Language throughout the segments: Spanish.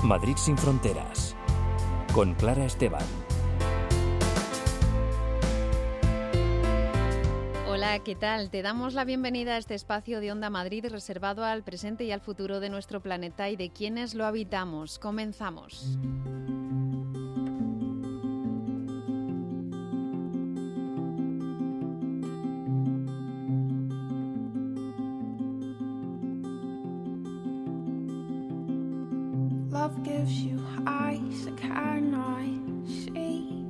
Madrid sin fronteras, con Clara Esteban. Hola, ¿qué tal? Te damos la bienvenida a este espacio de Onda Madrid reservado al presente y al futuro de nuestro planeta y de quienes lo habitamos. Comenzamos. Love gives you eyes that cannot see,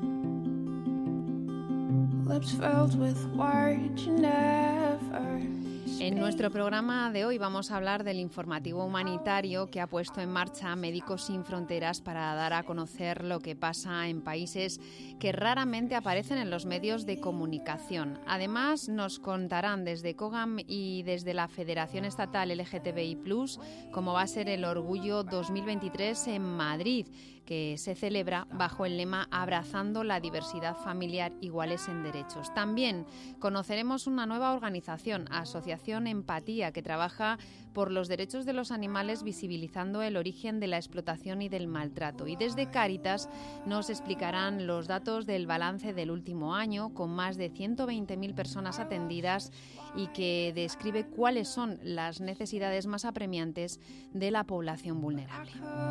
lips filled with words you never En nuestro programa de hoy vamos a hablar del informativo humanitario que ha puesto en marcha Médicos Sin Fronteras para dar a conocer lo que pasa en países que raramente aparecen en los medios de comunicación. Además, nos contarán desde COGAM y desde la Federación Estatal LGTBI+, cómo va a ser el Orgullo 2023 en Madrid, que se celebra bajo el lema Abrazando la diversidad familiar, iguales en derechos. También conoceremos una nueva organización, Asociación Empatía, que trabaja por los derechos de los animales, visibilizando el origen de la explotación y del maltrato. Y desde Cáritas nos explicarán los datos del balance del último año, con más de 120.000 personas atendidas y que describe cuáles son las necesidades más apremiantes de la población vulnerable.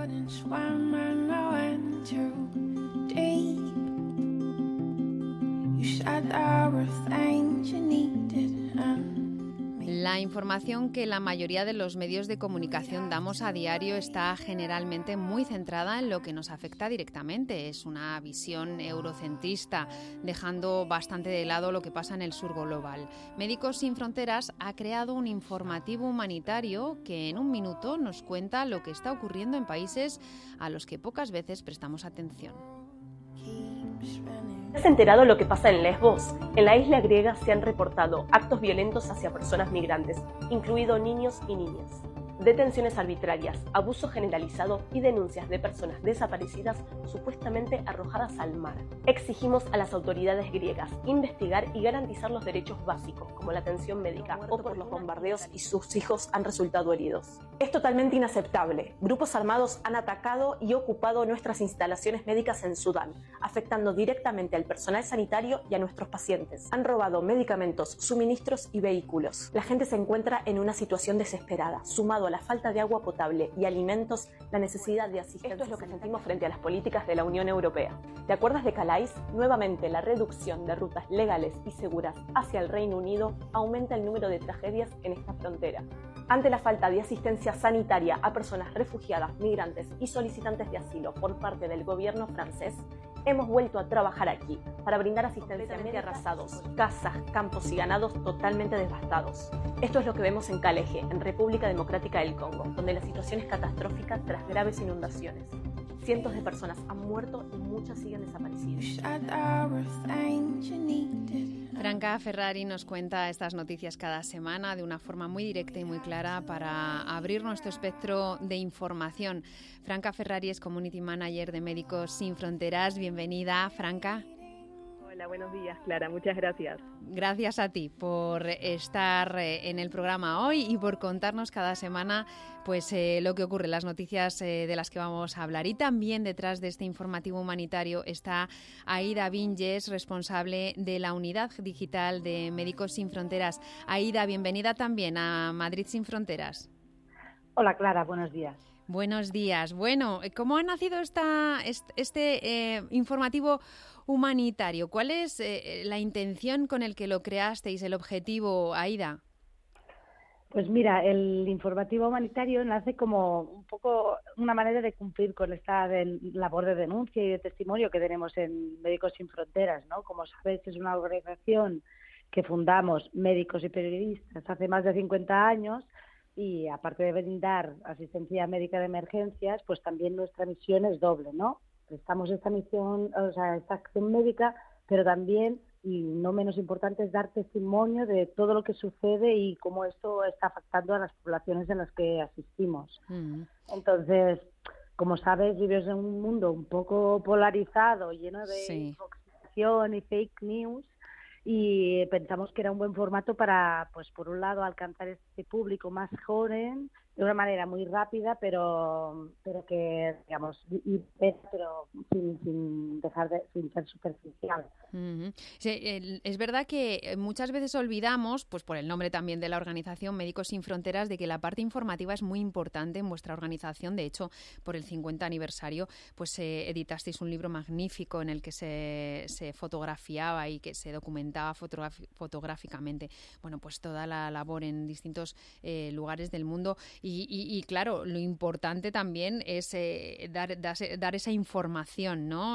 La información que la mayoría de los medios de comunicación damos a diario está generalmente muy centrada en lo que nos afecta directamente. Es una visión eurocentrista, dejando bastante de lado lo que pasa en el sur global. Médicos Sin Fronteras ha creado un informativo humanitario que en un minuto nos cuenta lo que está ocurriendo en países a los que pocas veces prestamos atención. ¿Has enterado lo que pasa en Lesbos? En la isla griega se han reportado actos violentos hacia personas migrantes, incluidos niños y niñas. Detenciones arbitrarias, abuso generalizado y denuncias de personas desaparecidas supuestamente arrojadas al mar. Exigimos a las autoridades griegas investigar y garantizar los derechos básicos, como la atención médica, o por los bombardeos y sus hijos han resultado heridos. Es totalmente inaceptable. Grupos armados han atacado y ocupado nuestras instalaciones médicas en Sudán, afectando directamente al personal sanitario y a nuestros pacientes. Han robado medicamentos, suministros y vehículos. La gente se encuentra en una situación desesperada, sumado a la falta de agua potable y alimentos, la necesidad de asistencia. Esto es lo que sentimos frente a las políticas de la Unión Europea. ¿Te acuerdas de Calais? Nuevamente, la reducción de rutas legales y seguras hacia el Reino Unido aumenta el número de tragedias en esta frontera. Ante la falta de asistencia sanitaria a personas refugiadas, migrantes y solicitantes de asilo por parte del gobierno francés, hemos vuelto a trabajar aquí para brindar asistencia médica. Arrasados, casas, campos y ganados totalmente devastados. Esto es lo que vemos en Caleje, en República Democrática del Congo, donde la situación es catastrófica tras graves inundaciones. Cientos de personas han muerto y muchas siguen desaparecidas. Franca Ferrari nos cuenta estas noticias cada semana de una forma muy directa y muy clara para abrir nuestro espectro de información. Franca Ferrari es Community Manager de Médicos Sin Fronteras. Bienvenida, Franca. Hola, buenos días, Clara. Muchas gracias. Gracias a ti por estar en el programa hoy y por contarnos cada semana pues lo que ocurre, las noticias de las que vamos a hablar. Y también detrás de este informativo humanitario está Aida Vinges, responsable de la unidad digital de Médicos Sin Fronteras. Aida, bienvenida también a Madrid Sin Fronteras. Hola, Clara. Buenos días. Buenos días. Bueno, ¿cómo ha nacido este informativo humanitario? ¿Cuál es la intención con el que lo creasteis, el objetivo, Aida? Pues mira, el informativo humanitario nace como un poco una manera de cumplir con esta labor de denuncia y de testimonio que tenemos en Médicos Sin Fronteras, ¿no? Como sabéis, es una organización que fundamos médicos y periodistas hace más de 50 años y aparte de brindar asistencia médica de emergencias, pues también nuestra misión es doble, ¿no? Prestamos esta misión, o sea, esta acción médica, pero también, y no menos importante, es dar testimonio de todo lo que sucede y cómo esto está afectando a las poblaciones en las que asistimos. Entonces, como sabes, vives en un mundo un poco polarizado, lleno de información y fake news, y pensamos que era un buen formato para, pues por un lado, alcanzar este público más joven de una manera muy rápida, pero que, digamos, pero sin dejar sin ser superficial. Uh-huh. Sí, es verdad que muchas veces olvidamos, pues por el nombre también de la organización Médicos Sin Fronteras, de que la parte informativa es muy importante en vuestra organización. De hecho, por el 50 aniversario, pues editasteis un libro magnífico en el que se fotografiaba y que se documentaba fotográficamente, bueno, pues toda la labor en distintos lugares del mundo. Y claro, lo importante también es dar esa información, ¿no?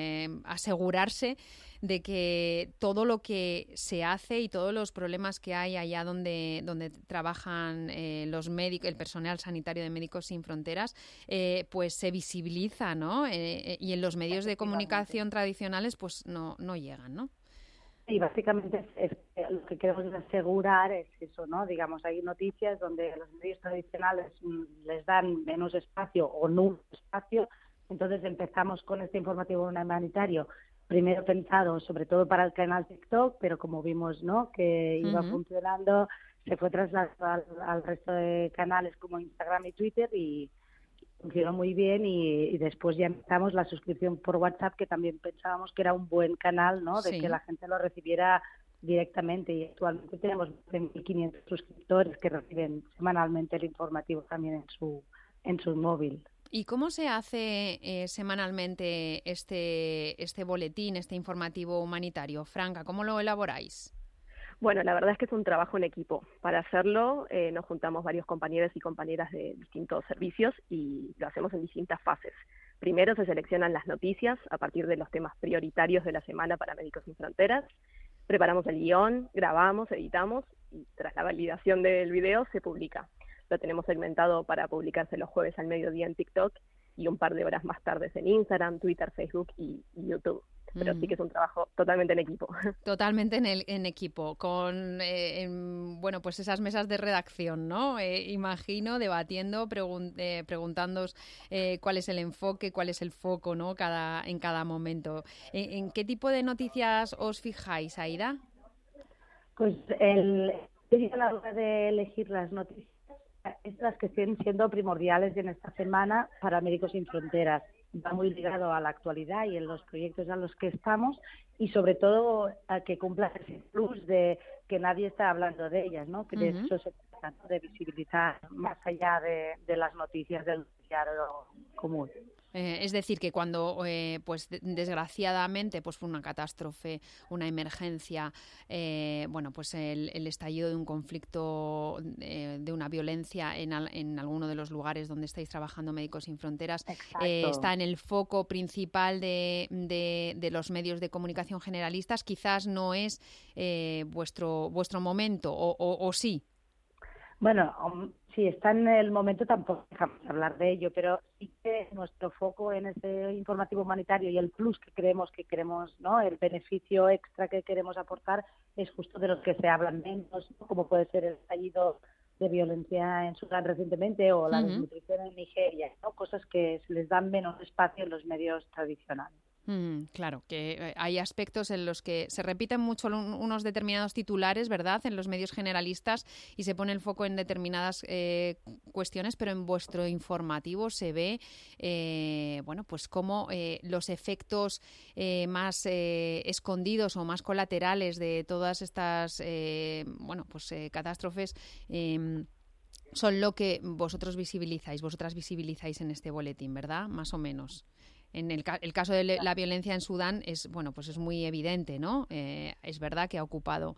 Asegurarse de que todo lo que se hace y todos los problemas que hay allá donde trabajan los médicos, el personal sanitario de Médicos Sin Fronteras, pues se visibiliza, ¿no? Y en los medios de comunicación tradicionales pues no llegan, ¿no? Y básicamente lo que queremos asegurar es eso, ¿no? Digamos, hay noticias donde los medios tradicionales les dan menos espacio o nulo espacio, entonces empezamos con este informativo humanitario, primero pensado sobre todo para el canal TikTok, pero como vimos, ¿no?, que iba funcionando, se fue trasladado al resto de canales como Instagram y Twitter y funcionó muy bien y después ya empezamos la suscripción por WhatsApp, que también pensábamos que era un buen canal, ¿no?, de que la gente lo recibiera directamente, y actualmente tenemos 1.500 suscriptores que reciben semanalmente el informativo también en su móvil. ¿Y cómo se hace semanalmente este boletín, este informativo humanitario? Franca, ¿cómo lo elaboráis? Bueno, la verdad es que es un trabajo en equipo. Para hacerlo nos juntamos varios compañeros y compañeras de distintos servicios y lo hacemos en distintas fases. Primero se seleccionan las noticias a partir de los temas prioritarios de la semana para Médicos Sin Fronteras. Preparamos el guión, grabamos, editamos y tras la validación del video se publica. Lo tenemos segmentado para publicarse los jueves al mediodía en TikTok y un par de horas más tarde en Instagram, Twitter, Facebook y YouTube. Pero sí que es un trabajo totalmente en equipo. Totalmente en equipo, con bueno, pues esas mesas de redacción, ¿no? Imagino, debatiendo, preguntándoos cuál es el enfoque, cuál es el foco, ¿no?, en cada momento. ¿En qué tipo de noticias os fijáis, Aida? Pues a la hora de elegir las noticias, es las que estén siendo primordiales en esta semana para Médicos Sin Fronteras. Va muy ligado a la actualidad y en los proyectos a los que estamos y sobre todo a que cumplan ese plus de que nadie está hablando de ellas, ¿no? Que de eso se trata, ¿no?, de visibilizar más allá de las noticias del diario común. Es decir, que cuando, pues desgraciadamente, pues fue una catástrofe, una emergencia, bueno, pues el estallido de un conflicto, de una violencia en alguno de los lugares donde estáis trabajando Médicos Sin Fronteras, está en el foco principal de los medios de comunicación generalistas. Quizás no es vuestro momento, o sí. Bueno, si está en el momento tampoco dejamos de hablar de ello, pero sí que nuestro foco en este informativo humanitario y el plus que queremos, ¿no?, el beneficio extra que queremos aportar es justo de los que se hablan menos, ¿no?, como puede ser el estallido de violencia en Sudán recientemente o la desnutrición en Nigeria, ¿no?, cosas que se les dan menos espacio en los medios tradicionales. Claro, que hay aspectos en los que se repiten mucho unos determinados titulares, ¿verdad?, en los medios generalistas y se pone el foco en determinadas cuestiones, pero en vuestro informativo se ve, bueno, pues cómo los efectos más escondidos o más colaterales de todas estas, bueno, pues catástrofes son lo que vosotras visibilizáis en este boletín, ¿verdad?, más o menos. En el caso de la violencia en Sudán es, bueno, pues es muy evidente, ¿no? Es verdad que ha ocupado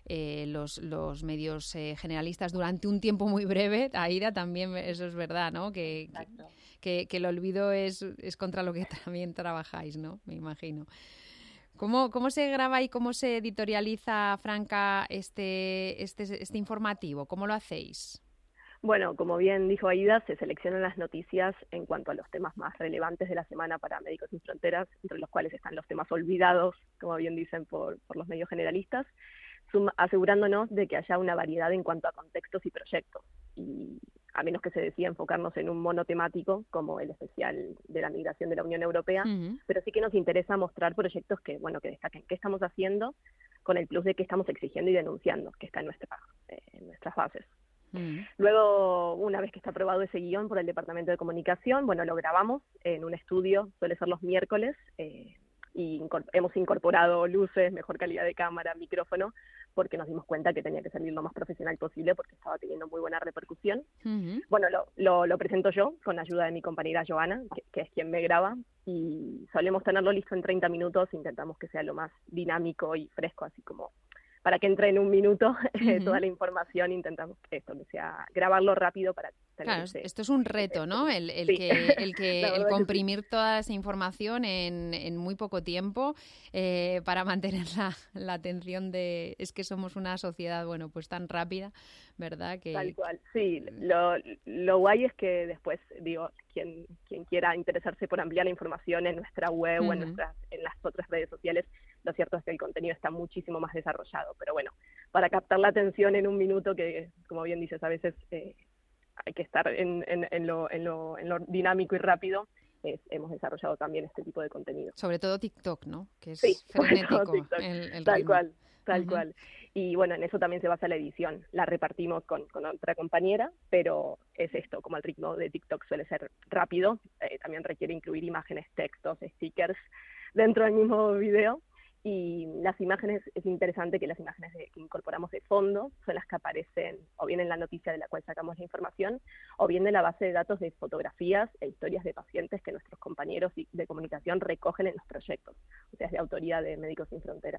los medios generalistas durante un tiempo muy breve. Aida, también eso es verdad, ¿no? Que el olvido es contra lo que también trabajáis, ¿no? Me imagino. ¿Cómo se graba y cómo se editorializa, Franca, este informativo? ¿Cómo lo hacéis? Bueno, como bien dijo Aida, se seleccionan las noticias en cuanto a los temas más relevantes de la semana para Médicos Sin Fronteras, entre los cuales están los temas olvidados, como bien dicen por los medios generalistas, asegurándonos de que haya una variedad en cuanto a contextos y proyectos. Y a menos que se decida enfocarnos en un monotemático, como el especial de la migración de la Unión Europea, pero sí que nos interesa mostrar proyectos que destaquen qué estamos haciendo, con el plus de qué estamos exigiendo y denunciando, que está en nuestras bases. Luego, una vez que está aprobado ese guión por el Departamento de Comunicación, bueno, lo grabamos en un estudio, suele ser los miércoles, y hemos incorporado luces, mejor calidad de cámara, micrófono, porque nos dimos cuenta que tenía que salir lo más profesional posible porque estaba teniendo muy buena repercusión. Bueno, lo presento yo con ayuda de mi compañera Joana, que es quien me graba, y solemos tenerlo listo en 30 minutos, intentamos que sea lo más dinámico y fresco, así como para que entre en un minuto toda la información, intentamos que sea grabarlo rápido para tener. Claro, esto es un reto, ¿no? El comprimir toda esa información en muy poco tiempo para mantener la atención de... Es que somos una sociedad, bueno, pues tan rápida, ¿verdad? Tal cual, sí. Lo guay es que después, digo, quien quiera interesarse por ampliar la información en nuestra web o en las otras redes sociales, lo cierto es que el contenido está muchísimo más desarrollado. Pero bueno, para captar la atención en un minuto, que como bien dices, a veces hay que estar en lo dinámico y rápido, hemos desarrollado también este tipo de contenido. Sobre todo TikTok, ¿no? Que es frenético el tal ritmo. Tal cual. Y bueno, en eso también se basa la edición. La repartimos con otra compañera, pero es esto, como el ritmo de TikTok suele ser rápido, también requiere incluir imágenes, textos, stickers dentro del mismo video. Y las imágenes, es interesante que las imágenes que incorporamos de fondo son las que aparecen o bien en la noticia de la cual sacamos la información, o bien de la base de datos de fotografías e historias de pacientes que nuestros compañeros de comunicación recogen en los proyectos, o sea, es de autoría de Médicos Sin Fronteras.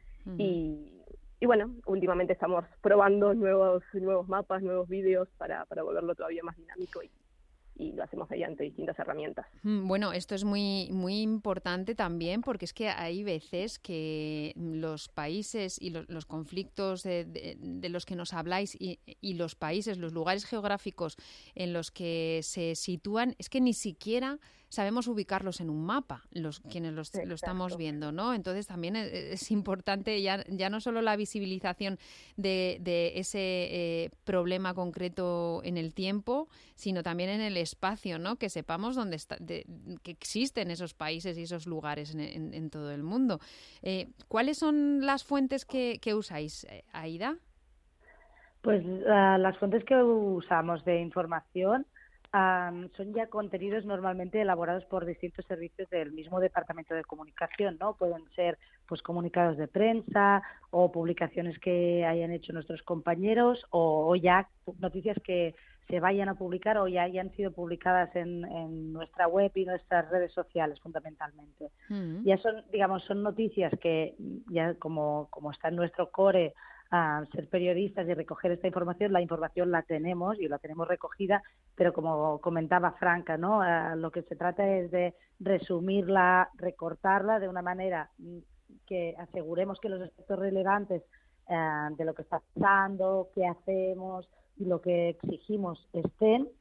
Y bueno, últimamente estamos probando nuevos mapas, nuevos vídeos para volverlo todavía más dinámico y lo hacemos mediante distintas herramientas. Bueno, esto es muy, muy importante también porque es que hay veces que los países y los conflictos de los que nos habláis y los países, los lugares geográficos en los que se sitúan, es que ni siquiera sabemos ubicarlos en un mapa, quienes lo estamos viendo, ¿no? Entonces también es importante ya no solo la visibilización de ese problema concreto en el tiempo, sino también en el espacio, ¿no? Que sepamos dónde que existen esos países y esos lugares en todo el mundo. ¿Cuáles son las fuentes que usáis, Aida? Pues las fuentes que usamos de información son ya contenidos normalmente elaborados por distintos servicios del mismo Departamento de Comunicación, ¿no? Pueden ser pues comunicados de prensa o publicaciones que hayan hecho nuestros compañeros o ya noticias que se vayan a publicar o ya hayan sido publicadas en nuestra web y nuestras redes sociales fundamentalmente. Ya son noticias que ya como está en nuestro core ser periodistas y recoger esta información, la información la tenemos y la tenemos recogida, pero como comentaba Franca, ¿no? Lo que se trata es de resumirla, recortarla de una manera que aseguremos que los aspectos relevantes de lo que está pasando, qué hacemos y lo que exigimos estén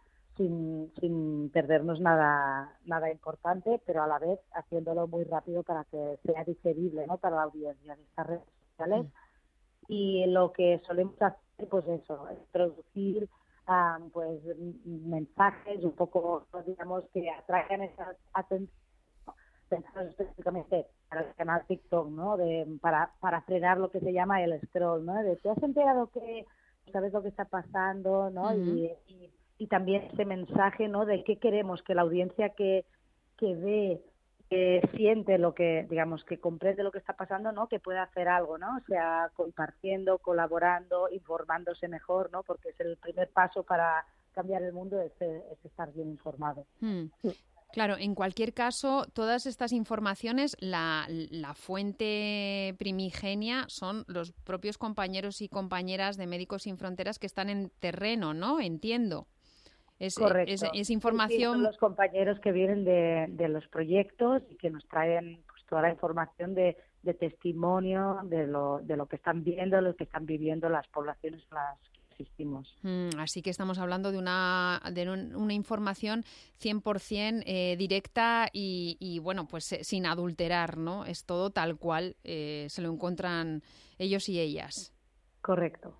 sin perdernos nada importante, pero a la vez haciéndolo muy rápido para que sea digerible, ¿no? Para la audiencia de estas redes sociales. Y lo que solemos hacer, pues eso, es producir pues mensajes un poco, digamos, que atraigan esa atención, pensados específicamente para el canal TikTok, ¿no? Para frenar lo que se llama el scroll, ¿no? ¿Te has enterado que sabes lo que está pasando, ¿no? Y también ese mensaje, ¿no? De qué queremos que la audiencia que ve, que siente lo que, digamos, que comprende lo que está pasando, ¿no? Que pueda hacer algo, ¿no? O sea, compartiendo, colaborando, informándose mejor, ¿no? Porque es el primer paso para cambiar el mundo, es estar bien informado. Claro, en cualquier caso, todas estas informaciones, la fuente primigenia son los propios compañeros y compañeras de Médicos Sin Fronteras que están en terreno, ¿no? Entiendo. Correcto. Es información... Sí, son los compañeros que vienen de los proyectos y que nos traen pues, toda la información de testimonio de lo que están viendo, lo que están viviendo las poblaciones en las que existimos. Así que estamos hablando de una información 100% directa y bueno, pues sin adulterar, ¿no? Es todo tal cual se lo encuentran ellos y ellas. Correcto.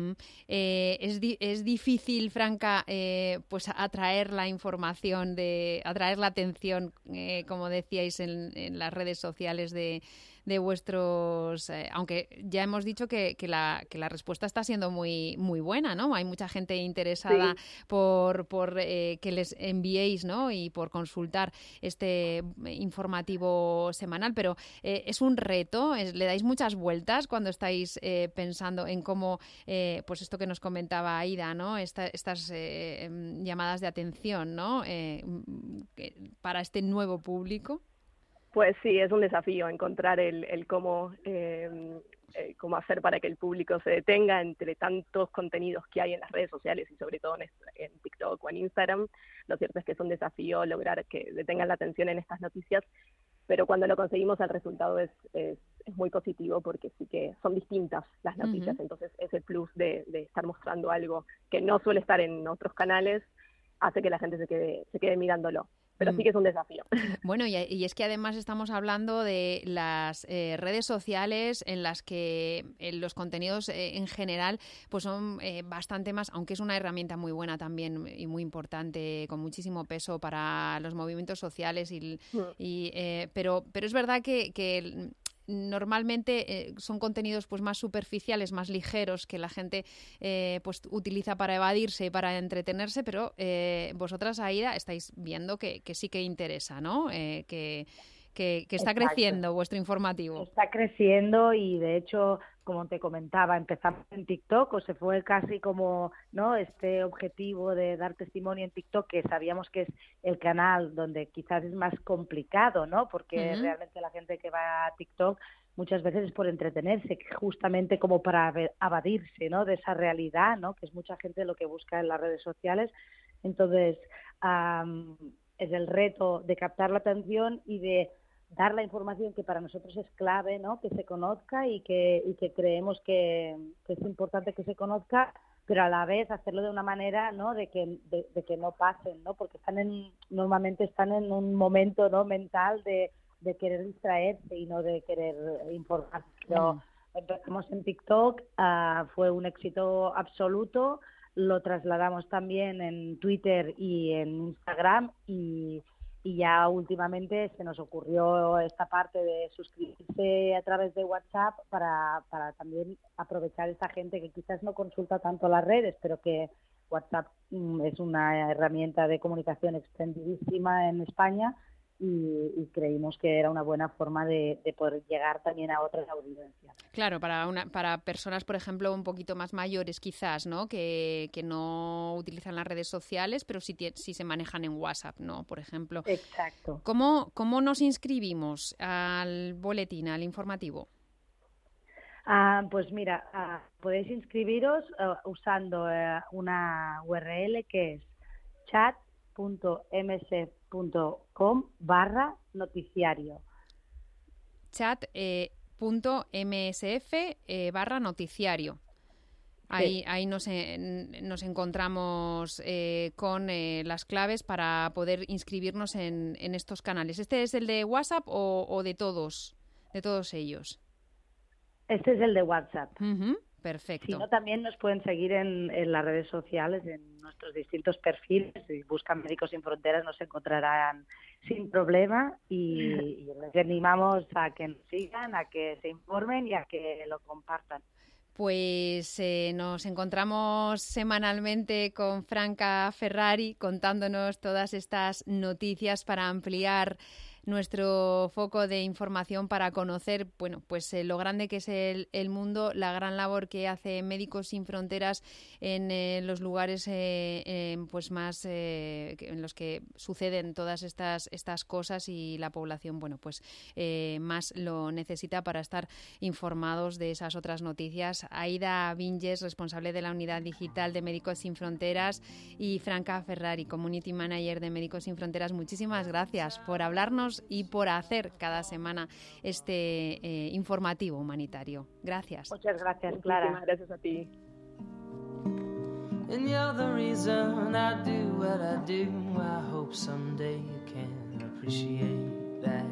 Es difícil, Franca, pues atraer la información, atraer la atención, como decíais, en las redes sociales de vuestros... aunque ya hemos dicho que la respuesta está siendo muy, muy buena, ¿no? Hay mucha gente interesada por que les enviéis, ¿no? Y por consultar este informativo semanal, pero es un reto, le dais muchas vueltas cuando estáis pensando en cómo, pues esto que nos comentaba Aida, ¿no? Estas llamadas de atención, ¿no? Para este nuevo público. Pues sí, es un desafío encontrar el cómo hacer para que el público se detenga entre tantos contenidos que hay en las redes sociales y sobre todo en TikTok o en Instagram. Lo cierto es que es un desafío lograr que detengan la atención en estas noticias, pero cuando lo conseguimos el resultado es muy positivo porque sí que son distintas las noticias, entonces ese plus de estar mostrando algo que no suele estar en otros canales hace que la gente se quede mirándolo. Pero sí que es un desafío. Bueno, y es que además estamos hablando de las redes sociales en las que los contenidos en general pues son bastante más, aunque es una herramienta muy buena también y muy importante, con muchísimo peso para los movimientos sociales, pero es verdad que normalmente son contenidos pues más superficiales, más ligeros, que la gente pues utiliza para evadirse y para entretenerse, pero vosotras, Aida, estáis viendo que sí que interesa, ¿no? Que está creciendo vuestro informativo. Está creciendo y, de hecho, como te comentaba, empezamos en TikTok, o se fue casi como, ¿no?, este objetivo de dar testimonio en TikTok, que sabíamos que es el canal donde quizás es más complicado, ¿no? Porque realmente la gente que va a TikTok muchas veces es por entretenerse, justamente como para evadirse, ¿no?, de esa realidad, ¿no?, que es mucha gente lo que busca en las redes sociales. Entonces, es el reto de captar la atención y de dar la información que para nosotros es clave, ¿no?, que se conozca y que creemos que es importante que se conozca, pero a la vez hacerlo de una manera, ¿no?, de que no pasen, ¿no?, porque normalmente están en un momento, ¿no?, mental de querer distraerse y no de querer informar. Pero empezamos en TikTok, fue un éxito absoluto, lo trasladamos también en Twitter y en Instagram y ya últimamente se nos ocurrió esta parte de suscribirse a través de WhatsApp para también aprovechar esta gente que quizás no consulta tanto las redes, pero que WhatsApp es una herramienta de comunicación extendidísima en España y creímos que era una buena forma de poder llegar también a otras audiencias. Claro, para personas, por ejemplo, un poquito más mayores quizás, ¿no?, que no utilizan las redes sociales, pero sí se manejan en WhatsApp, ¿no?, por ejemplo. Exacto. ¿Cómo nos inscribimos al boletín, al informativo? Pues mira, podéis inscribiros usando una URL que es chat.msf.com/noticiario. Chat.msf/noticiario. Ahí nos encontramos con las claves para poder inscribirnos en estos canales. ¿Este es el de WhatsApp o de todos ellos? Este es el de WhatsApp. Perfecto. Si no, también nos pueden seguir en las redes sociales, en nuestros distintos perfiles. Si buscan Médicos Sin Fronteras nos encontrarán sin problema y les animamos a que nos sigan, a que se informen y a que lo compartan. Pues nos encontramos semanalmente con Franca Ferrari contándonos todas estas noticias para ampliar nuestro foco de información, para conocer, bueno, pues lo grande que es el mundo, la gran labor que hace Médicos Sin Fronteras en los lugares pues más en los que suceden todas estas cosas, y la población, bueno, pues más lo necesita para estar informados de esas otras noticias. Aida Vinges, responsable de la unidad digital de Médicos Sin Fronteras, y Franca Ferrari, Community Manager de Médicos Sin Fronteras, muchísimas gracias por hablarnos y por hacer cada semana este informativo humanitario. Gracias. Muchas gracias, Clara. Muchísimas gracias a ti. And you're the reason I do what I do. I hope someday you can appreciate that.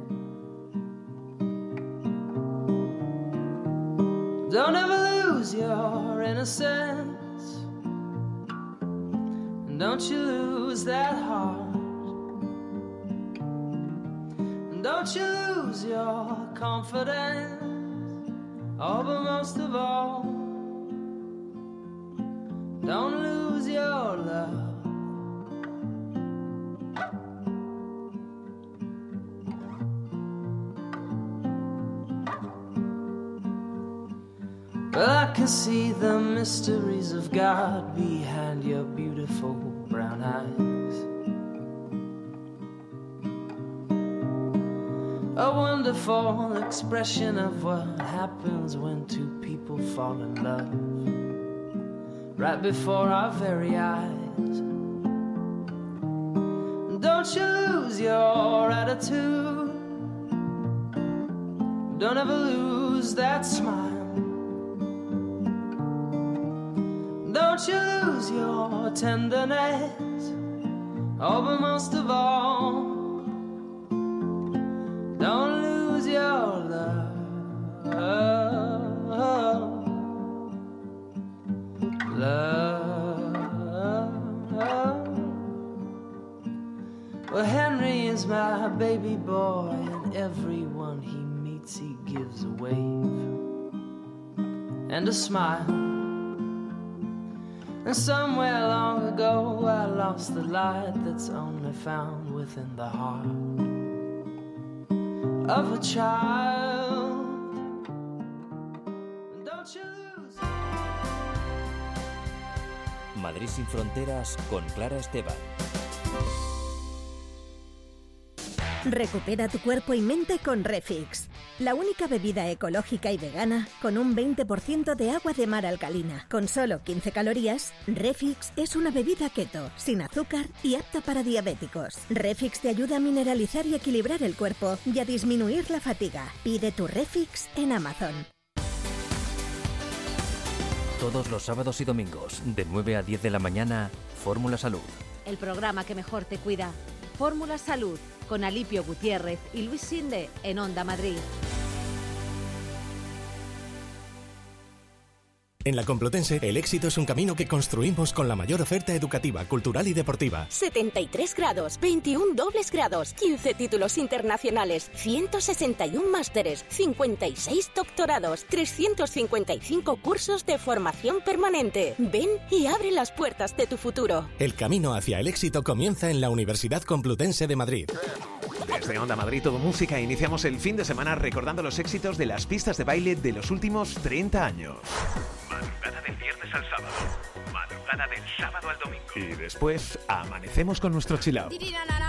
Don't ever lose your innocence, and don't you lose that heart. Don't you lose your confidence. Oh, but most of all, don't lose your love. Well, I can see the mysteries of God behind your beautiful brown eyes. A wonderful expression of what happens when two people fall in love right before our very eyes. Don't you lose your attitude. Don't ever lose that smile. Don't you lose your tenderness. Oh, but most of all, don't lose your love. Well, Henry is my baby boy, and everyone he meets he gives a wave and a smile. And somewhere long ago I lost the light that's only found within the heart of a child. Don't you lose. Madrid sin fronteras con Clara Esteban. Recupera tu cuerpo y mente con Refix, la única bebida ecológica y vegana con un 20% de agua de mar alcalina. Con solo 15 calorías, Refix es una bebida keto, sin azúcar y apta para diabéticos. Refix te ayuda a mineralizar y equilibrar el cuerpo y a disminuir la fatiga. Pide tu Refix en Amazon. Todos los sábados y domingos, de 9 a 10 de la mañana, Fórmula Salud. El programa que mejor te cuida. Fórmula Salud, con Alipio Gutiérrez y Luis Sinde en Onda Madrid. En la Complutense, el éxito es un camino que construimos con la mayor oferta educativa, cultural y deportiva. 73 grados, 21 dobles grados, 15 títulos internacionales, 161 másteres, 56 doctorados, 355 cursos de formación permanente. Ven y abre las puertas de tu futuro. El camino hacia el éxito comienza en la Universidad Complutense de Madrid. Desde Onda Madrid Todo Música iniciamos el fin de semana recordando los éxitos de las pistas de baile de los últimos 30 años. Madrugada del viernes al sábado, madrugada del sábado al domingo. Y después amanecemos con nuestro chill out.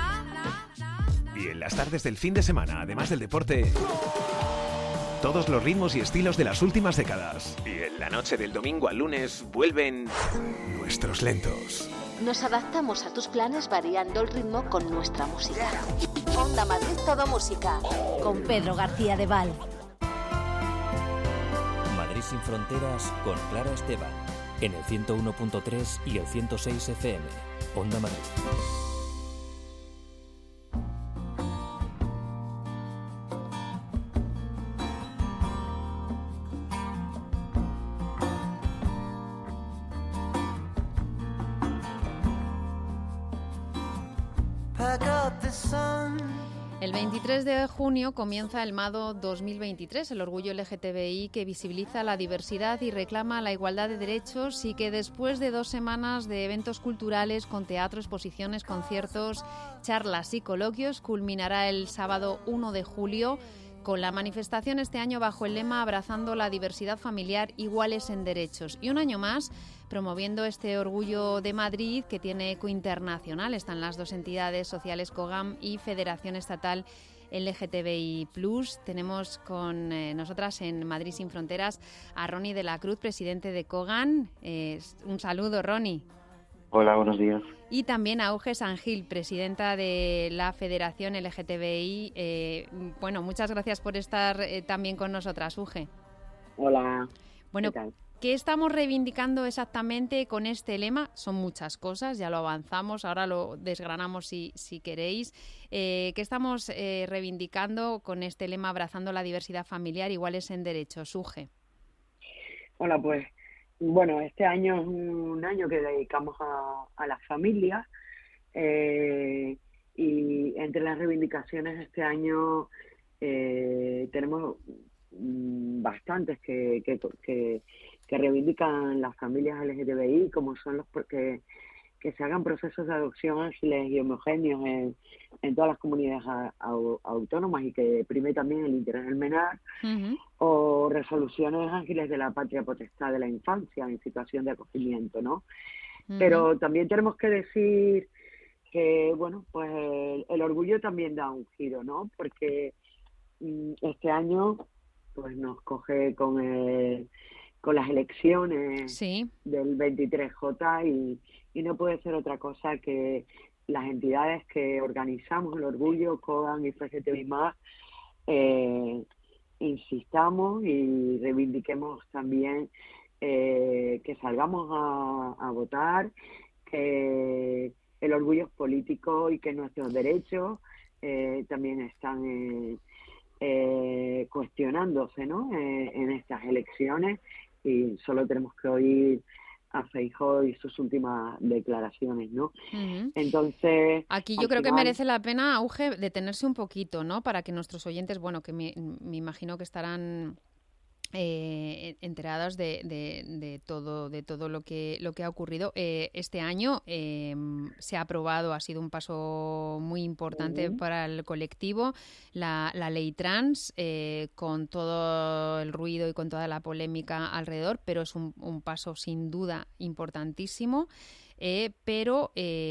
Y en las tardes del fin de semana, además del deporte, todos los ritmos y estilos de las últimas décadas. Y en la noche del domingo al lunes vuelven nuestros lentos. Nos adaptamos a tus planes variando el ritmo con nuestra música. Onda Madrid Todo Música, con Pedro García de Val. Madrid sin fronteras con Clara Esteban, en el 101.3 y el 106 FM. Onda Madrid. El 23 de junio comienza el MADO 2023, el orgullo LGTBI que visibiliza la diversidad y reclama la igualdad de derechos, y que después de 2 semanas de eventos culturales con teatro, exposiciones, conciertos, charlas y coloquios, culminará el sábado 1 de julio con la manifestación este año bajo el lema Abrazando la diversidad familiar, iguales en derechos. Y un año más promoviendo este orgullo de Madrid, que tiene eco internacional. Están las 2 entidades sociales, COGAM y Federación Estatal LGTBI+. Tenemos con nosotras en Madrid sin Fronteras a Ronnie de la Cruz, presidente de COGAM. Un saludo, Ronnie. Hola, buenos días. Y también a Uge Sangil, presidenta de la Federación LGTBI. Bueno, muchas gracias por estar también con nosotras, Uge. Hola. Bueno, ¿qué estamos reivindicando exactamente con este lema? Son muchas cosas, ya lo avanzamos, ahora lo desgranamos si queréis. ¿Qué estamos reivindicando con este lema Abrazando la diversidad familiar, iguales en derechos? Uge. Hola, pues bueno, este año es un año que dedicamos a las familias, y entre las reivindicaciones este año tenemos bastantes que reivindican las familias LGTBI, como son los que se hagan procesos de adopción ágiles y homogéneos en todas las comunidades autónomas y que prime también el interés del menor, o resoluciones ágiles de la patria potestad de la infancia en situación de acogimiento, ¿no? Pero también tenemos que decir que, bueno, pues el orgullo también da un giro, ¿no? Porque este año pues nos coge con las elecciones del 23J y no puede ser otra cosa que las entidades que organizamos el orgullo, CODAN y FGTBI+, insistamos y reivindiquemos también que salgamos a votar, que el orgullo es político y que nuestros derechos también están cuestionándose, ¿no? En estas elecciones, y solo tenemos que oír a Feijóo y sus últimas declaraciones, ¿no? Entonces, aquí yo creo que merece la pena, Auge, detenerse un poquito, ¿no? Para que nuestros oyentes, bueno, que me imagino que estarán enterados de todo lo que ha ocurrido este año. Se ha aprobado, ha sido un paso muy importante para el colectivo, la ley trans, con todo el ruido y con toda la polémica alrededor, pero es un paso sin duda importantísimo. Pero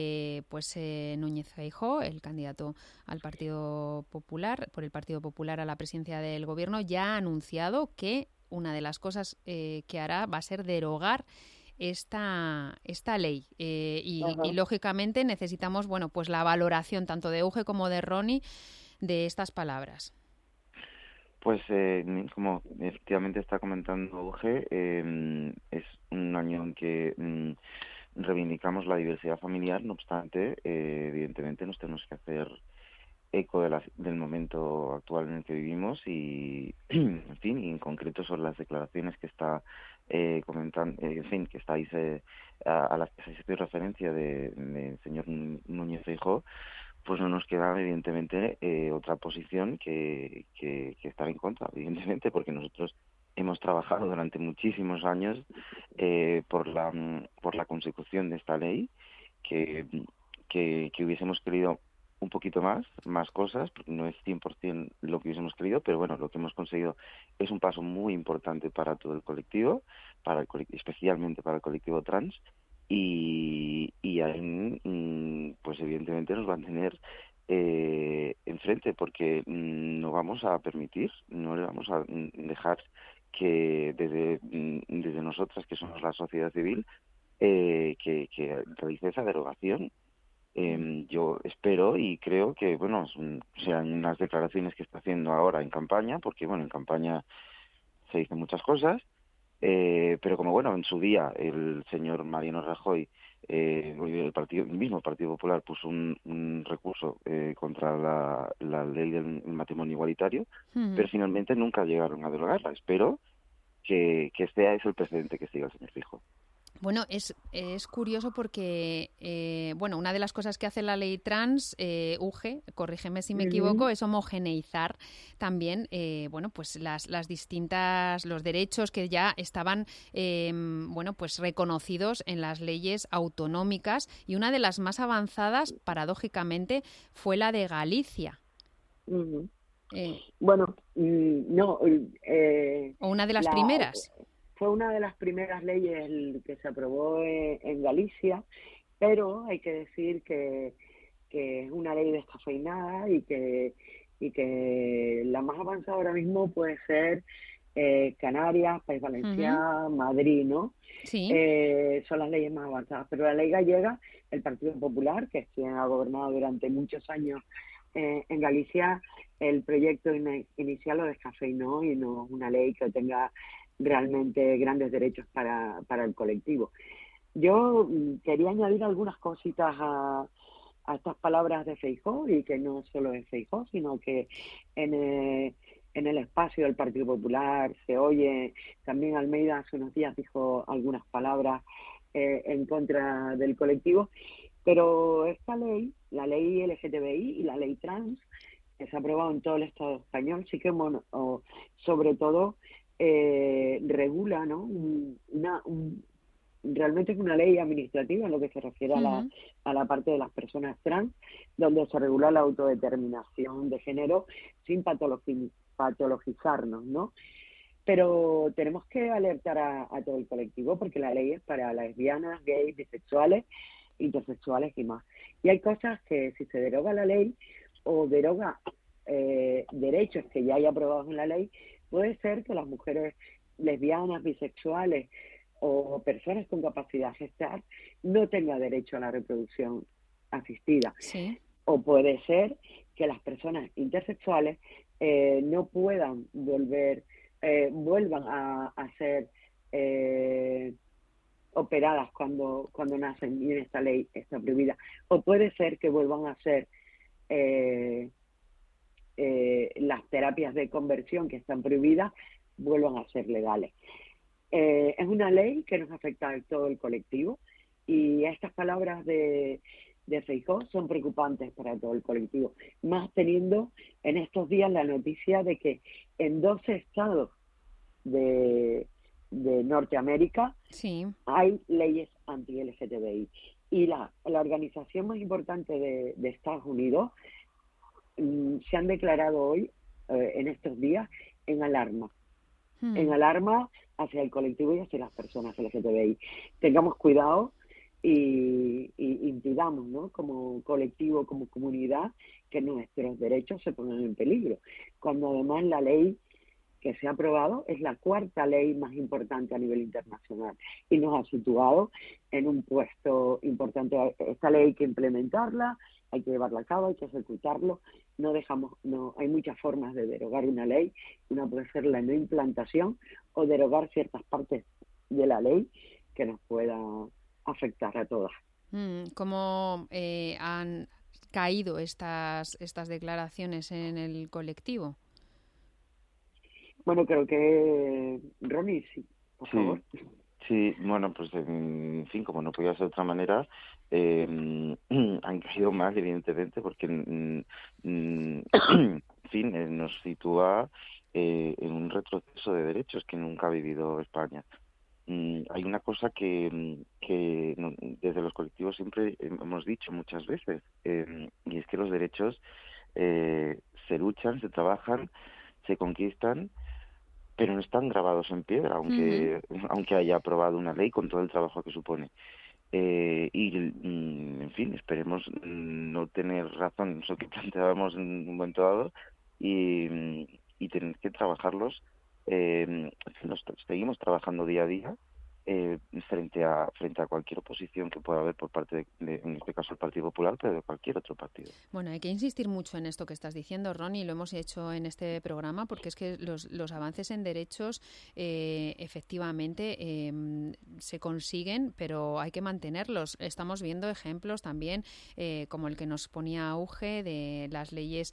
Núñez Feijóo, el candidato al Partido Popular, por el Partido Popular a la presidencia del Gobierno, ya ha anunciado que una de las cosas que hará va a ser derogar esta ley. Y lógicamente necesitamos, bueno, pues la valoración tanto de Uge como de Ronnie de estas palabras. Pues como efectivamente está comentando Uge, es un año en que reivindicamos la diversidad familiar. No obstante, evidentemente nos tenemos que hacer eco del momento actual en el que vivimos y, en fin, y en concreto sobre las declaraciones que está comentando, en fin, que estáis a las que se hace referencia del señor Núñez Feijóo, pues no nos queda evidentemente otra posición que estar en contra, evidentemente, porque nosotros hemos trabajado durante muchísimos años por la consecución de esta ley, que hubiésemos querido un poquito más cosas, porque no es 100% lo que hubiésemos querido, pero bueno, lo que hemos conseguido es un paso muy importante para todo el colectivo, especialmente para el colectivo trans, y ahí, pues evidentemente nos van a tener enfrente, porque no vamos a permitir, no le vamos a dejar que desde nosotras, que somos la sociedad civil, que realice esa derogación. Yo espero y creo que, bueno, sean unas declaraciones que está haciendo ahora en campaña, porque, bueno, en campaña se dicen muchas cosas, pero como, bueno, en su día el señor Mariano Rajoy, el mismo Partido Popular, puso un recurso contra la ley del matrimonio igualitario, pero finalmente nunca llegaron a derogarla. Espero que este es el precedente que siga el señor Feijóo. Bueno, es curioso porque, una de las cosas que hace la ley trans, Uge, corrígeme si me equivoco, es homogeneizar también, pues las distintas, los derechos que ya estaban, pues reconocidos en las leyes autonómicas, y una de las más avanzadas, paradójicamente, fue la de Galicia. O una de las primeras. Fue una de las primeras leyes que se aprobó en Galicia, pero hay que decir que es una ley descafeinada y que la más avanzada ahora mismo puede ser Canarias, País Valenciano, Madrid, ¿no? Sí. Son las leyes más avanzadas. Pero la ley gallega, el Partido Popular, que es quien ha gobernado durante muchos años en Galicia, el proyecto inicial lo descafeinó y no es una ley que tenga realmente grandes derechos para el colectivo. Yo quería añadir algunas cositas a estas palabras de Feijóo, y que no solo es Feijóo, sino que en el espacio del Partido Popular se oye. También Almeida hace unos días dijo algunas palabras en contra del colectivo, pero esta ley, la ley LGTBI y la ley trans, que se ha aprobado en todo el Estado español, sí que sobre todo regula, ¿no? Realmente es una ley administrativa en lo que se refiere a la parte de las personas trans, donde se regula la autodeterminación de género sin patologizarnos, ¿no? Pero tenemos que alertar a todo el colectivo, porque la ley es para lesbianas, gays, bisexuales, intersexuales y más. Y hay cosas que, si se deroga la ley o deroga derechos que ya hay aprobados en la ley, puede ser que las mujeres lesbianas, bisexuales o personas con capacidad gestar no tengan derecho a la reproducción asistida. Sí. O puede ser que las personas intersexuales no puedan vuelvan a ser operadas cuando nacen, y en esta ley está prohibida. O puede ser que vuelvan a ser las terapias de conversión que están prohibidas, vuelvan a ser legales. Es una ley que nos afecta a todo el colectivo, y estas palabras de Feijóo son preocupantes para todo el colectivo, más teniendo en estos días la noticia de que en 12 estados de Norteamérica hay leyes anti-LGTBI, y la organización más importante de Estados Unidos se han declarado hoy, en estos días, en alarma hacia el colectivo y hacia las personas LGTBI. Tengamos cuidado y impidamos, ¿no?, como colectivo, como comunidad, que nuestros derechos se pongan en peligro, cuando además la ley que se ha aprobado es la 4ª ley más importante a nivel internacional y nos ha situado en un puesto importante. Esta ley hay que implementarla, hay que llevarla a cabo, hay que ejecutarlo. Hay muchas formas de derogar una ley. Una puede ser la no implantación o derogar ciertas partes de la ley que nos pueda afectar a todas. ¿Cómo han caído estas declaraciones en el colectivo? Bueno, creo que Ronnie, sí, por favor. Sí, bueno, pues en fin, como no podía ser de otra manera, han caído mal, evidentemente, porque en fin, nos sitúa en un retroceso de derechos que nunca ha vivido España. Hay una cosa que desde los colectivos siempre hemos dicho muchas veces, y es que los derechos se luchan, se trabajan, se conquistan, pero no están grabados en piedra, aunque haya aprobado una ley con todo el trabajo que supone. En fin, esperemos no tener razón en eso que planteábamos en un momento dado y tener que trabajarlos. Seguimos trabajando día a día frente a cualquier oposición que pueda haber por parte de, en este caso, el Partido Popular, pero de cualquier otro partido. Bueno, hay que insistir mucho en esto que estás diciendo, Ronnie, lo hemos hecho en este programa, porque es que los avances en derechos efectivamente se consiguen, pero hay que mantenerlos. Estamos viendo ejemplos también como el que nos ponía Auge de las leyes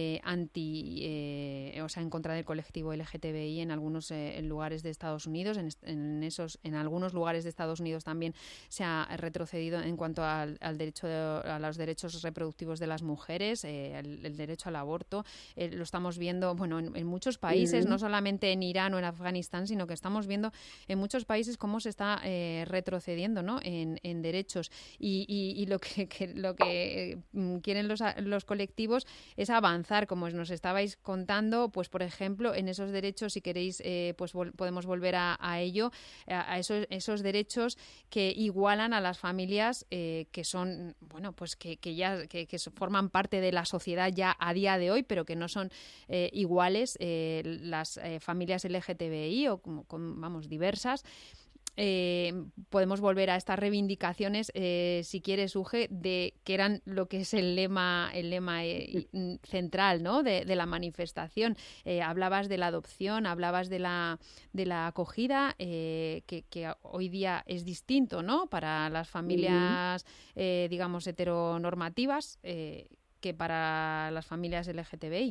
en contra del colectivo LGTBI en algunos lugares de Estados Unidos. En algunos lugares de Estados Unidos también se ha retrocedido en cuanto al derecho a los derechos reproductivos de las mujeres, el derecho al aborto. Lo estamos viendo, bueno, en muchos países, no solamente en Irán o en Afganistán, sino que estamos viendo en muchos países cómo se está retrocediendo, ¿no?, en derechos. Y lo que quieren los colectivos es avanzar, como nos estabais contando, pues por ejemplo, en esos derechos, si queréis, pues podemos volver a ello, a esos derechos que igualan a las familias que son, bueno, pues que forman parte de la sociedad ya a día de hoy, pero que no son iguales las familias LGTBI o diversas. Podemos volver a estas reivindicaciones, si quieres, Uge, de que eran lo que es el lema central, ¿no?, de la manifestación. Hablabas de la adopción, hablabas de la acogida, que hoy día es distinto, ¿no?, para las familias, digamos, heteronormativas, que para las familias LGTBI.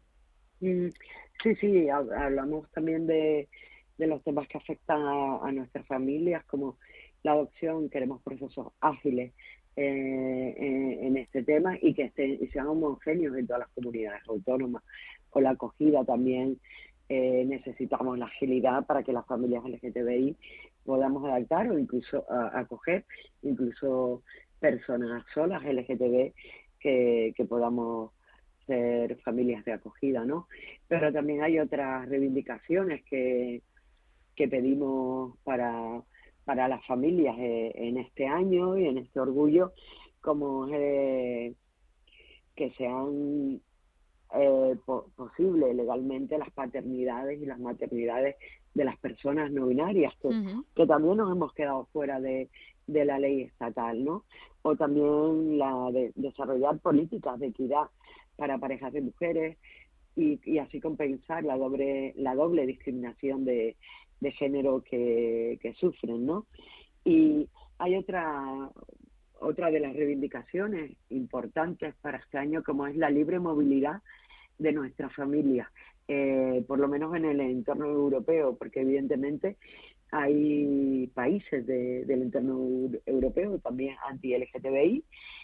Sí, hablamos también de los temas que afectan a nuestras familias, como la adopción. Queremos procesos ágiles en este tema y que sean homogéneos en todas las comunidades autónomas. Con la acogida también necesitamos la agilidad para que las familias LGTBI podamos adaptar o incluso acoger incluso personas solas LGTB que podamos ser familias de acogida, ¿no? Pero también hay otras reivindicaciones que pedimos para las familias en este año y en este orgullo, como que sean posible legalmente las paternidades y las maternidades de las personas no binarias, que también nos hemos quedado fuera de la ley estatal, ¿no? O también la de desarrollar políticas de equidad para parejas de mujeres y así compensar la doble discriminación de género que sufren, ¿no? Y hay otra de las reivindicaciones importantes para este año, como es la libre movilidad de nuestras familias, por lo menos en el entorno europeo, porque evidentemente hay países del entorno europeo también anti-LGTBI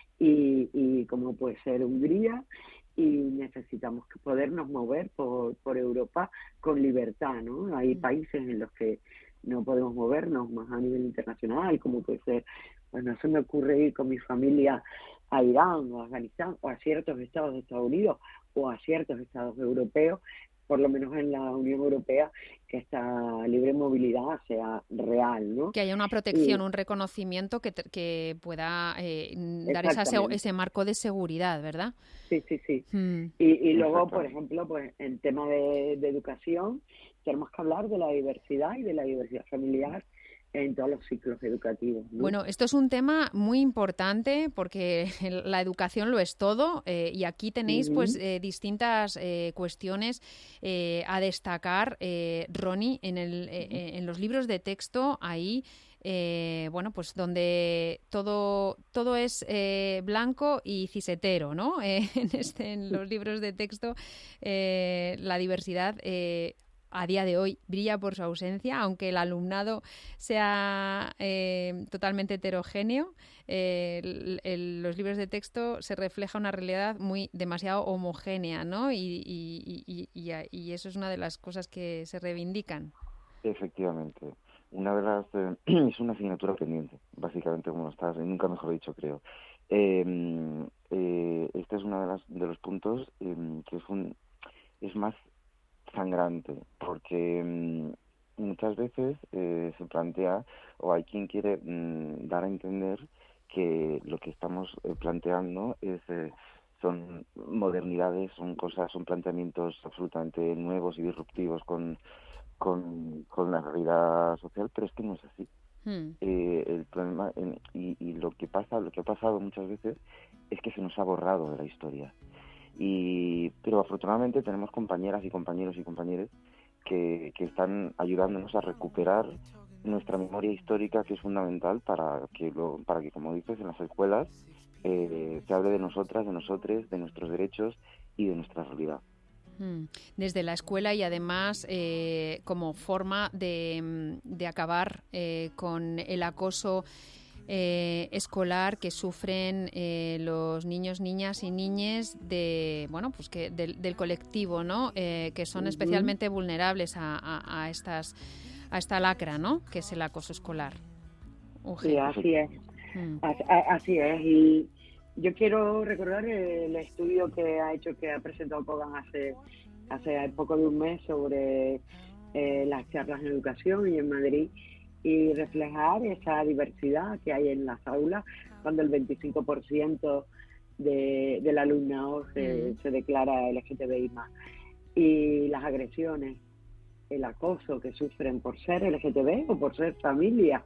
y como puede ser Hungría, y necesitamos podernos mover por Europa con libertad, ¿no? Hay países en los que no podemos movernos más a nivel internacional, como puede ser, pues no se me ocurre ir con mi familia a Irán o a Afganistán o a ciertos estados de Estados Unidos o a ciertos estados europeos, por lo menos en la Unión Europea, que esta libre movilidad sea real, ¿no? Que haya una protección, un reconocimiento que pueda dar ese marco de seguridad, ¿verdad? Sí. Y luego, por ejemplo, pues en tema de educación, tenemos que hablar de la diversidad y de la diversidad familiar en todos los ciclos educativos, ¿no? Bueno, esto es un tema muy importante porque la educación lo es todo y aquí tenéis pues distintas cuestiones a destacar, Ronnie, en los libros de texto ahí. Pues donde todo es blanco y cisetero, ¿no? En los libros de texto la diversidad a día de hoy brilla por su ausencia, aunque el alumnado sea totalmente heterogéneo. Los libros de texto se refleja una realidad demasiado homogénea, ¿no? Y eso es una de las cosas que se reivindican. Efectivamente. Una de las es una asignatura pendiente, básicamente, como estás, nunca mejor dicho, creo. Este es uno de los puntos que es más sangrante, porque muchas veces se plantea, o hay quien quiere dar a entender que lo que estamos planteando son modernidades, son planteamientos absolutamente nuevos y disruptivos con la realidad social, pero es que no es así. El problema y lo que ha pasado muchas veces es que se nos ha borrado de la historia. Pero afortunadamente tenemos compañeras y compañeros y compañeras que están ayudándonos a recuperar nuestra memoria histórica, que es fundamental para que como dices, en las escuelas se hable de nosotras, de nosotres, de nuestros derechos y de nuestra realidad. Desde la escuela y además como forma de acabar con el acoso escolar que sufren los niños, niñas y niñes del colectivo, ¿no? Que son especialmente vulnerables a esta lacra, ¿no? Que es el acoso escolar. Sí, así es. Así es. Y yo quiero recordar el estudio que ha presentado Kogan hace poco de un mes sobre las charlas en educación y en Madrid, y reflejar esa diversidad que hay en las aulas cuando el 25% del alumnado se declara LGTBI+. Y las agresiones, el acoso que sufren por ser LGTB o por ser familia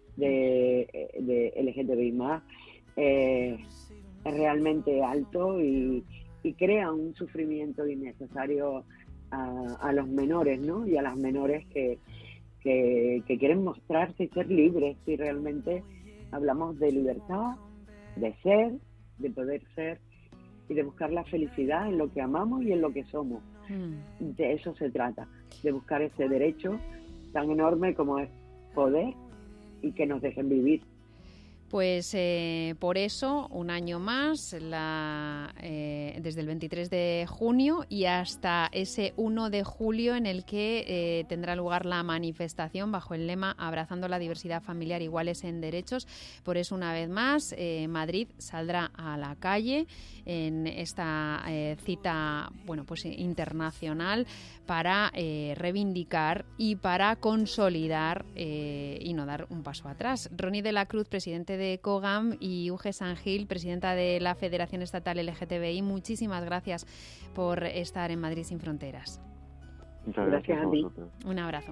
de LGTBI+, es realmente alto y crea un sufrimiento innecesario a los menores, ¿no? Y a las menores que quieren mostrarse y ser libres, y realmente hablamos de libertad, de ser, de poder ser y de buscar la felicidad en lo que amamos y en lo que somos. De eso se trata, de buscar ese derecho tan enorme como es poder y que nos dejen vivir. Pues por eso, un año más, desde el 23 de junio y hasta ese 1 de julio en el que tendrá lugar la manifestación bajo el lema Abrazando la diversidad familiar, iguales en derechos. Por eso, una vez más, Madrid saldrá a la calle en esta cita internacional para reivindicar y para consolidar y no dar un paso atrás. Ronnie de la Cruz, presidente de COGAM, y Uge Sangil, presidenta de la Federación Estatal LGTBI, muchísimas gracias por estar en Madrid sin Fronteras. Muchas gracias a ti. Un abrazo.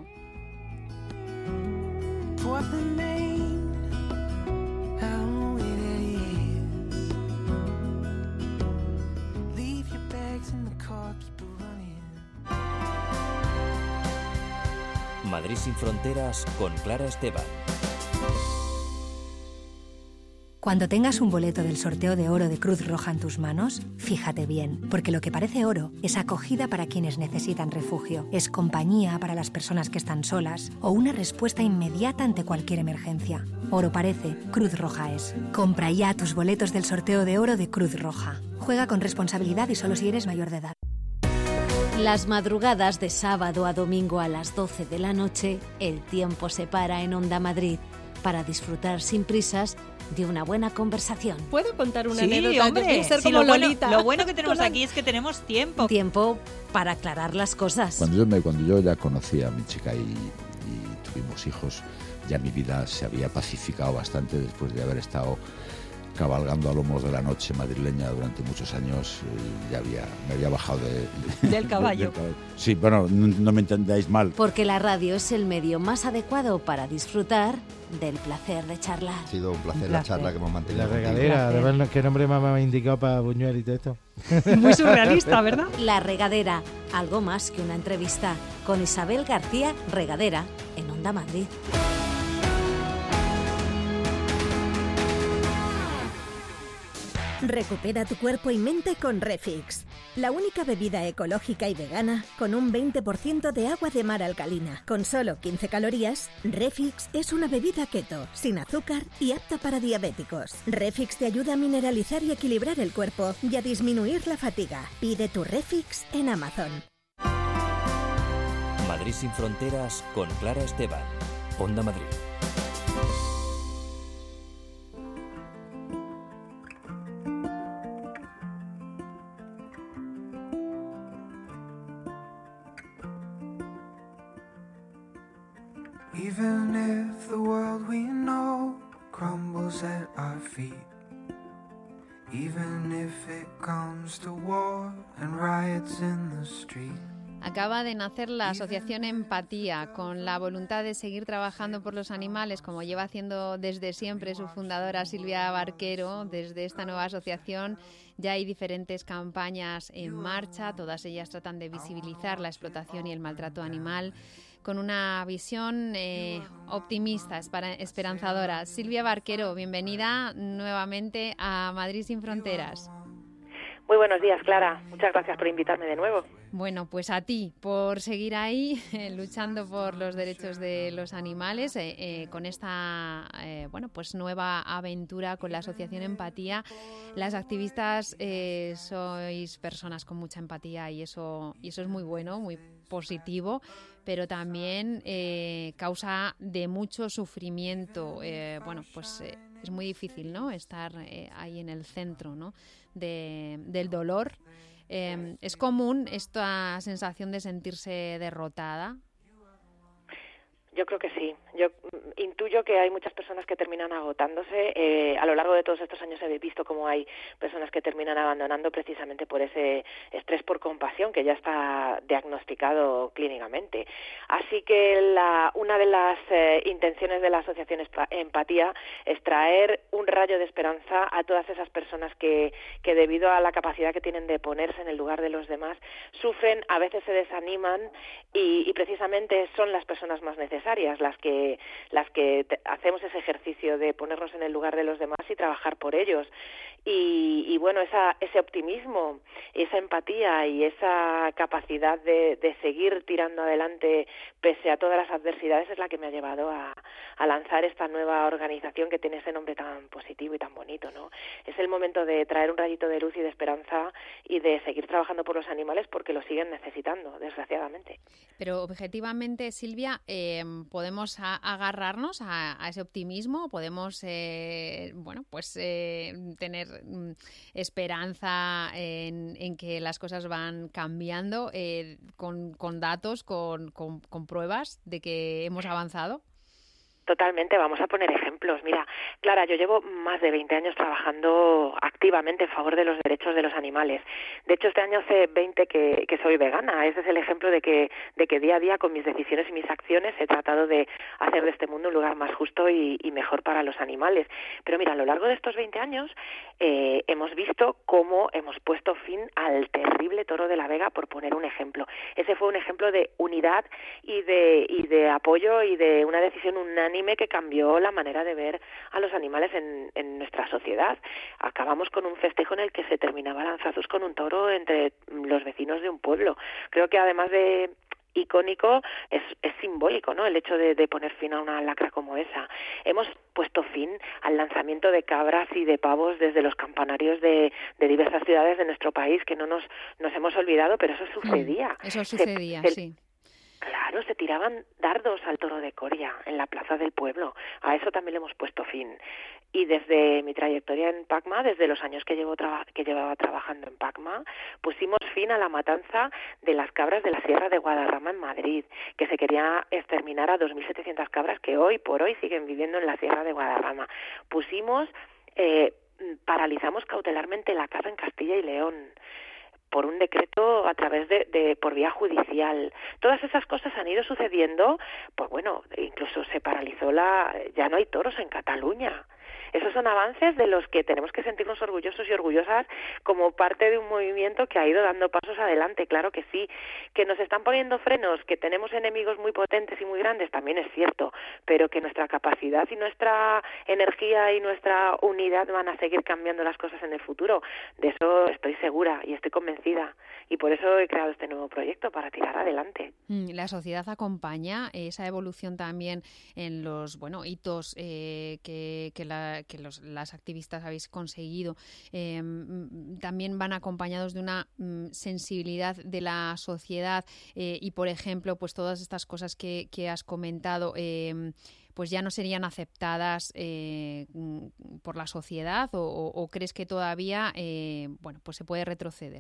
Madrid sin Fronteras con Clara Esteban. Cuando tengas un boleto del sorteo de oro de Cruz Roja en tus manos, fíjate bien, porque lo que parece oro es acogida para quienes necesitan refugio, es compañía para las personas que están solas o una respuesta inmediata ante cualquier emergencia. Oro parece, Cruz Roja es. Compra ya tus boletos del sorteo de oro de Cruz Roja. Juega con responsabilidad y solo si eres mayor de edad. Las madrugadas de sábado a domingo a las 12 de la noche, el tiempo se para en Onda Madrid para disfrutar sin prisas de una buena conversación. ¿Puedo contar una sí, anécdota? Hombre, ser como Lolita. Lo bueno que tenemos aquí es que tenemos tiempo. Tiempo para aclarar las cosas. Cuando yo ya conocí a mi chica y tuvimos hijos, ya mi vida se había pacificado bastante después de haber estado cabalgando a lomos de la noche madrileña durante muchos años. Ya me había bajado del caballo. Sí, bueno, no me entendáis mal. Porque la radio es el medio más adecuado para disfrutar del placer de charlar. Ha sido un placer la charla que hemos mantenido. La regadera, de ver qué nombre me ha indicado para Buñuel y todo esto. Muy surrealista, ¿verdad? La Regadera, algo más que una entrevista, con Isabel García Regadera, en Onda Madrid. Recupera tu cuerpo y mente con Refix, la única bebida ecológica y vegana con un 20% de agua de mar alcalina. Con solo 15 calorías, Refix es una bebida keto, sin azúcar y apta para diabéticos. Refix te ayuda a mineralizar y equilibrar el cuerpo y a disminuir la fatiga. Pide tu Refix en Amazon. Madrid sin Fronteras con Clara Esteban. Onda Madrid. Even if the world we know crumbles at our feet, even if it comes to war and riots in the street. Acaba de nacer la Asociación Empatía, con la voluntad de seguir trabajando por los animales, como lleva haciendo desde siempre su fundadora Silvia Barquero. Desde esta nueva asociación ya hay diferentes campañas en marcha, todas ellas tratan de visibilizar la explotación y el maltrato animal con una visión optimista, esperanzadora. Silvia Barquero, bienvenida nuevamente a Madrid sin Fronteras. Muy buenos días, Clara. Muchas gracias por invitarme de nuevo. Bueno, pues a ti por seguir ahí luchando por los derechos de los animales con esta nueva aventura con la Asociación Empatía. Las activistas sois personas con mucha empatía y eso es muy bueno, muy positivo, pero también causa de mucho sufrimiento. Es muy difícil, ¿no?, estar ahí en el centro, ¿no?, del dolor. ¿Es común esta sensación de sentirse derrotada? Yo creo que sí. Yo intuyo que hay muchas personas que terminan agotándose. A lo largo de todos estos años he visto cómo hay personas que terminan abandonando precisamente por ese estrés por compasión que ya está diagnosticado clínicamente. Así que una de las intenciones de la Asociación Empatía es traer un rayo de esperanza a todas esas personas que debido a la capacidad que tienen de ponerse en el lugar de los demás, sufren, a veces se desaniman y precisamente son las personas más necesarias necesarias las que hacemos ese ejercicio de ponernos en el lugar de los demás y trabajar por ellos. Y bueno, ese optimismo, esa empatía y esa capacidad de seguir tirando adelante pese a todas las adversidades es la que me ha llevado a lanzar esta nueva organización que tiene ese nombre tan positivo y tan bonito, ¿no? Es el momento de traer un rayito de luz y de esperanza y de seguir trabajando por los animales porque lo siguen necesitando, desgraciadamente. Pero objetivamente, Silvia, ¿podemos agarrarnos a ese optimismo? ¿Podemos tener esperanza en que las cosas van cambiando con datos, con pruebas de que hemos avanzado? Totalmente, vamos a poner ejemplos. Mira, Clara, yo llevo más de 20 años trabajando activamente en favor de los derechos de los animales. De hecho, este año hace 20 que soy vegana. Ese es el ejemplo de que día a día, con mis decisiones y mis acciones, he tratado de hacer de este mundo un lugar más justo y mejor para los animales. Pero mira, a lo largo de estos 20 años hemos visto cómo hemos puesto fin al terrible toro de la Vega, por poner un ejemplo. Ese fue un ejemplo de unidad y de apoyo y de una decisión unánime que cambió la manera de ver a los animales en nuestra sociedad. Acabamos con un festejo en el que se terminaba a lanzazos con un toro entre los vecinos de un pueblo. Creo que además de icónico, es simbólico, ¿no?, el hecho de poner fin a una lacra como esa. Hemos puesto fin al lanzamiento de cabras y de pavos desde los campanarios de diversas ciudades de nuestro país, que no nos hemos olvidado, pero eso sucedía. Eso sucedía, sí. Claro, se tiraban dardos al toro de Coria en la plaza del pueblo. A eso también le hemos puesto fin. Y desde mi trayectoria en PACMA, desde los años que llevaba trabajando en PACMA, pusimos fin a la matanza de las cabras de la Sierra de Guadarrama en Madrid, que se quería exterminar a 2.700 cabras que hoy por hoy siguen viviendo en la Sierra de Guadarrama. Paralizamos cautelarmente la caza en Castilla y León por un decreto a través por vía judicial. Todas esas cosas han ido sucediendo, pues bueno, incluso se paralizó ya no hay toros en Cataluña. Esos son avances de los que tenemos que sentirnos orgullosos y orgullosas como parte de un movimiento que ha ido dando pasos adelante. Claro que sí, que nos están poniendo frenos, que tenemos enemigos muy potentes y muy grandes, también es cierto, pero que nuestra capacidad y nuestra energía y nuestra unidad van a seguir cambiando las cosas en el futuro. De eso estoy segura y estoy convencida, y por eso he creado este nuevo proyecto, para tirar adelante. La sociedad acompaña esa evolución también en los hitos que las activistas habéis conseguido. También van acompañados de una sensibilidad de la sociedad y, por ejemplo, pues todas estas cosas que has comentado pues ya no serían aceptadas por la sociedad, o crees que todavía pues se puede retroceder?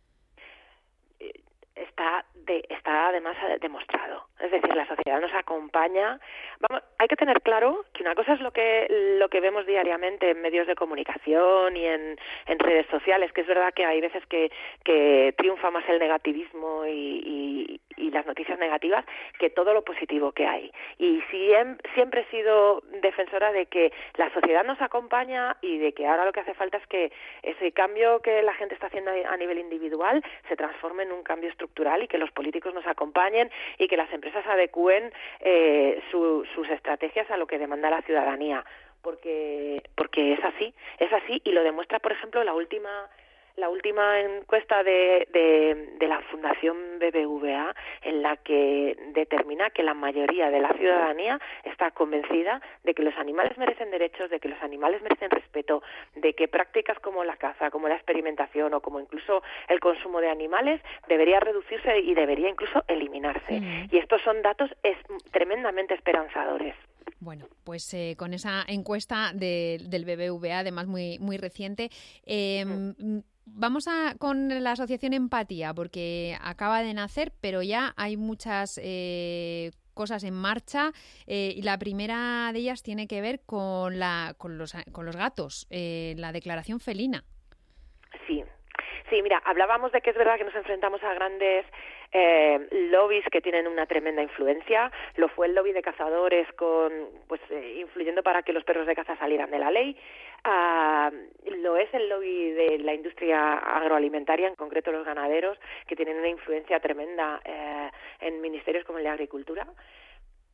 Está además demostrado. Es decir, la sociedad nos acompaña. Hay que tener claro que una cosa es lo que vemos diariamente en medios de comunicación y en redes sociales, que es verdad que hay veces que triunfa más el negativismo y las noticias negativas que todo lo positivo que hay. Y siempre he sido defensora de que la sociedad nos acompaña y de que ahora lo que hace falta es que ese cambio que la gente está haciendo a nivel individual se transforme en un cambio estructural, y que los políticos nos acompañen y que las empresas adecúen sus estrategias a lo que demanda la ciudadanía, porque es así, y lo demuestra, por ejemplo, la última encuesta de la Fundación BBVA, en la que determina que la mayoría de la ciudadanía está convencida de que los animales merecen derechos, de que los animales merecen respeto, de que prácticas como la caza, como la experimentación o como incluso el consumo de animales debería reducirse y debería incluso eliminarse. Y estos son datos tremendamente esperanzadores. Bueno, pues con esa encuesta del BBVA, además muy, muy reciente, vamos con la asociación Empatía, porque acaba de nacer, pero ya hay muchas cosas en marcha, y la primera de ellas tiene que ver con los gatos, la declaración felina. Sí, mira, hablábamos de que es verdad que nos enfrentamos a grandes lobbies que tienen una tremenda influencia. Lo fue el lobby de cazadores influyendo para que los perros de caza salieran de la ley. Lo es el lobby de la industria agroalimentaria, en concreto los ganaderos, que tienen una influencia tremenda en ministerios como el de Agricultura.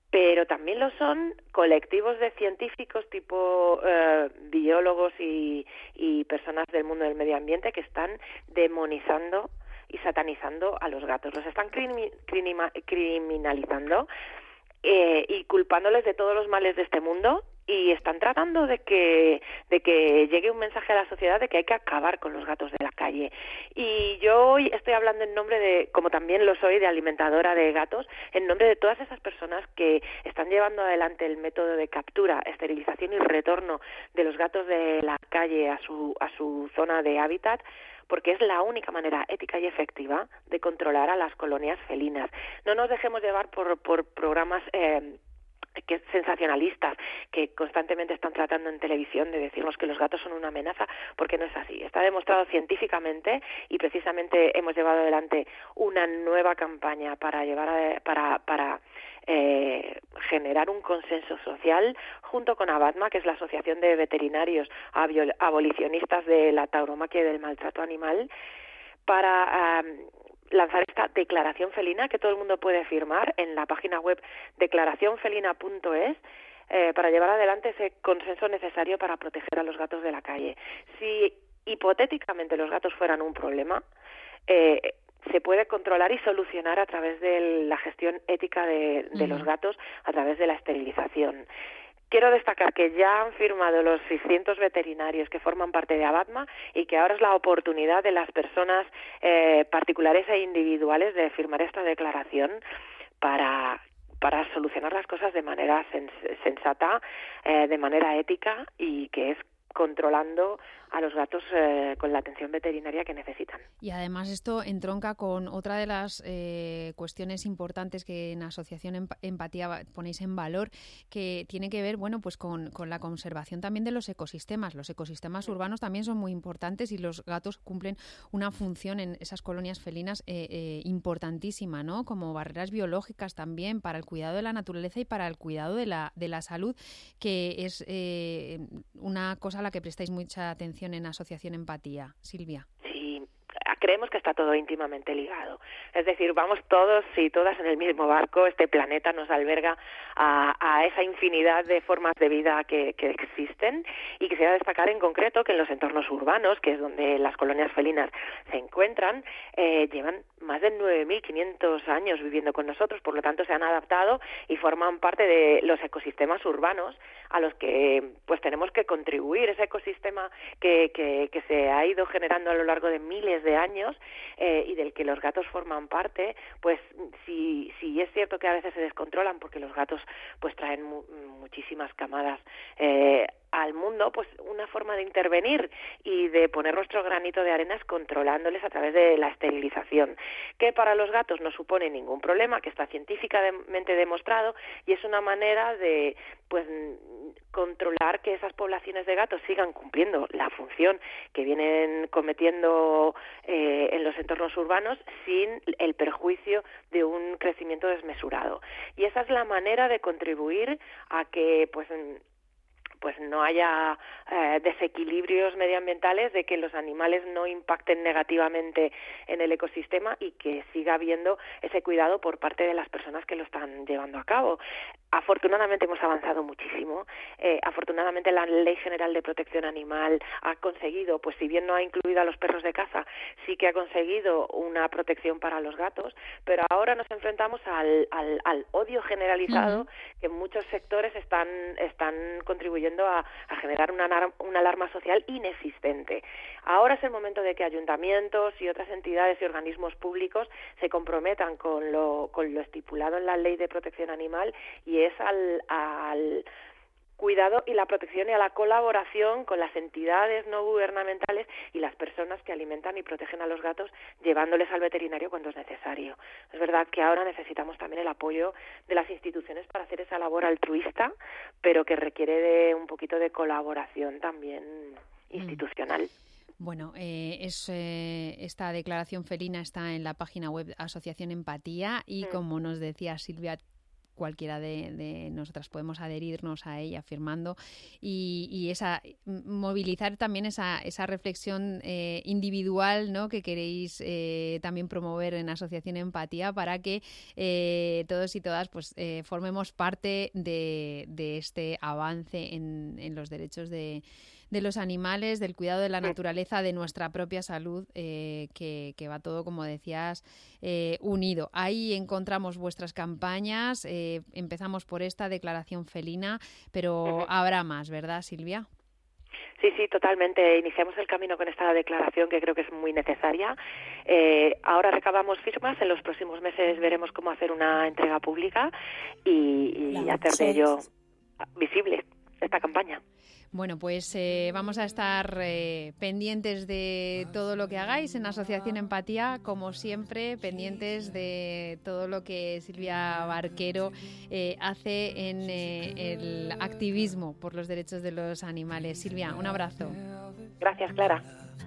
pero también lo son colectivos de científicos tipo biólogos y personas del mundo del medio ambiente que están demonizando y satanizando a los gatos. Los están criminalizando y culpándoles de todos los males de este mundo, y están tratando de que llegue un mensaje a la sociedad de que hay que acabar con los gatos de la calle. Y yo hoy estoy hablando en nombre de, como también lo soy, de alimentadora de gatos, en nombre de todas esas personas que están llevando adelante el método de captura, esterilización y retorno de los gatos de la calle a su zona de hábitat, porque es la única manera ética y efectiva de controlar a las colonias felinas. No nos dejemos llevar por programas que sensacionalistas que constantemente están tratando en televisión de decirnos que los gatos son una amenaza, porque no es así. Está demostrado científicamente, y precisamente hemos llevado adelante una nueva campaña para generar un consenso social junto con ABATMA, que es la Asociación de Veterinarios Abolicionistas de la Tauromaquia y del Maltrato Animal, para lanzar esta declaración felina que todo el mundo puede firmar en la página web declaracionfelina.es para llevar adelante ese consenso necesario para proteger a los gatos de la calle. Si hipotéticamente los gatos fueran un problema, se puede controlar y solucionar a través de la gestión ética de los gatos, a través de la esterilización. Quiero destacar que ya han firmado los 600 veterinarios que forman parte de ABATMA, y que ahora es la oportunidad de las personas particulares e individuales de firmar esta declaración para solucionar las cosas de manera sensata, de manera ética, y que es controlando a los gatos con la atención veterinaria que necesitan. Y además esto entronca con otra de las cuestiones importantes que en Asociación Empatía ponéis en valor, que tiene que ver, bueno, pues con la conservación también de los ecosistemas. Los ecosistemas urbanos también son muy importantes, y los gatos cumplen una función en esas colonias felinas importantísima, ¿no? Como barreras biológicas también para el cuidado de la naturaleza y para el cuidado de la salud, que es una cosa a la que prestáis mucha atención en Asociación Empatía. Silvia. Sí, creemos que está todo íntimamente ligado. Es decir, vamos todos y todas en el mismo barco. Este planeta nos alberga a esa infinidad de formas de vida que existen, y quisiera destacar en concreto que en los entornos urbanos, que es donde las colonias felinas se encuentran, llevan más de 9.500 años viviendo con nosotros, por lo tanto se han adaptado y forman parte de los ecosistemas urbanos a los que pues tenemos que contribuir. Ese ecosistema que se ha ido generando a lo largo de miles de años y del que los gatos forman parte, pues si es cierto que a veces se descontrolan porque los gatos pues traen muchísimas camadas al mundo, pues una forma de intervenir y de poner nuestro granito de arena es controlándoles a través de la esterilización, que para los gatos no supone ningún problema, que está científicamente demostrado, y es una manera de pues controlar que esas poblaciones de gatos sigan cumpliendo la función que vienen cometiendo en los entornos urbanos sin el perjuicio de un crecimiento desmesurado. Y esa es la manera de contribuir a que pues no haya desequilibrios medioambientales, de que los animales no impacten negativamente en el ecosistema, y que siga habiendo ese cuidado por parte de las personas que lo están llevando a cabo. Afortunadamente hemos avanzado muchísimo. Afortunadamente la Ley General de Protección Animal ha conseguido, pues si bien no ha incluido a los perros de caza, sí que ha conseguido una protección para los gatos, pero ahora nos enfrentamos al odio generalizado que en muchos sectores están contribuyendo a generar una alarma social inexistente. Ahora es el momento de que ayuntamientos y otras entidades y organismos públicos se comprometan con lo estipulado en la Ley de Protección Animal, y es al cuidado y la protección y a la colaboración con las entidades no gubernamentales y las personas que alimentan y protegen a los gatos, llevándoles al veterinario cuando es necesario. Es verdad que ahora necesitamos también el apoyo de las instituciones para hacer esa labor altruista, pero que requiere de un poquito de colaboración también institucional. Bueno, esta declaración felina está en la página web Asociación Empatía, y como nos decía Silvia, cualquiera de nosotras podemos adherirnos a ella firmando y movilizar también esa reflexión individual, ¿no?, que queréis también promover en Asociación Empatía para que todos y todas pues formemos parte de este avance en los derechos de los animales, del cuidado de la naturaleza, de nuestra propia salud, que va todo, como decías, unido. Ahí encontramos vuestras campañas, empezamos por esta declaración felina, pero habrá más, ¿verdad, Silvia? Sí, totalmente. Iniciamos el camino con esta declaración que creo que es muy necesaria. Ahora recabamos firmas, en los próximos meses veremos cómo hacer una entrega pública y hacer de ello visible esta campaña. Bueno, pues vamos a estar pendientes de todo lo que hagáis en Asociación Empatía, como siempre, pendientes de todo lo que Silvia Barquero hace en el activismo por los derechos de los animales. Silvia, un abrazo. Gracias, Clara.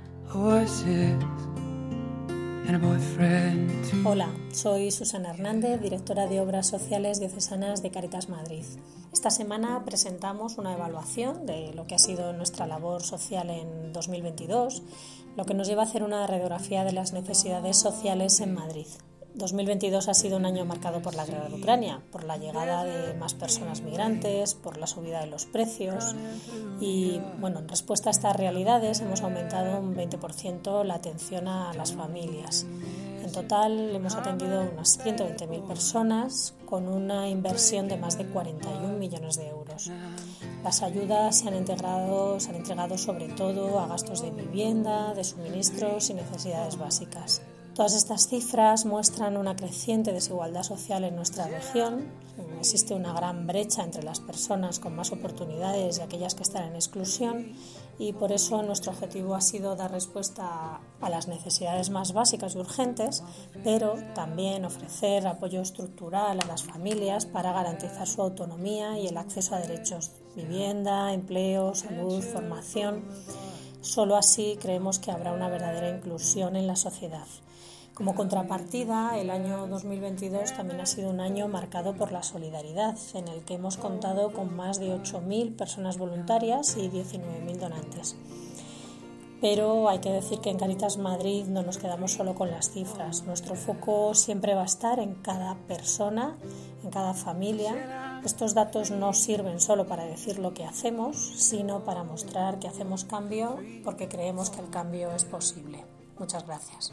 Hola, soy Susana Hernández, directora de Obras Sociales Diocesanas de Cáritas Madrid. Esta semana presentamos una evaluación de lo que ha sido nuestra labor social en 2022, lo que nos lleva a hacer una radiografía de las necesidades sociales en Madrid. 2022 ha sido un año marcado por la guerra de Ucrania, por la llegada de más personas migrantes, por la subida de los precios y, en respuesta a estas realidades hemos aumentado un 20% la atención a las familias. En total hemos atendido unas 120.000 personas con una inversión de más de 41 millones de euros. Las ayudas se han entregado sobre todo a gastos de vivienda, de suministros y necesidades básicas. Todas estas cifras muestran una creciente desigualdad social en nuestra región. Existe una gran brecha entre las personas con más oportunidades y aquellas que están en exclusión y por eso nuestro objetivo ha sido dar respuesta a las necesidades más básicas y urgentes, pero también ofrecer apoyo estructural a las familias para garantizar su autonomía y el acceso a derechos, vivienda, empleo, salud, formación. Solo así creemos que habrá una verdadera inclusión en la sociedad. Como contrapartida, el año 2022 también ha sido un año marcado por la solidaridad, en el que hemos contado con más de 8.000 personas voluntarias y 19.000 donantes. Pero hay que decir que en Cáritas Madrid no nos quedamos solo con las cifras. Nuestro foco siempre va a estar en cada persona, en cada familia. Estos datos no sirven solo para decir lo que hacemos, sino para mostrar que hacemos cambio porque creemos que el cambio es posible. Muchas gracias.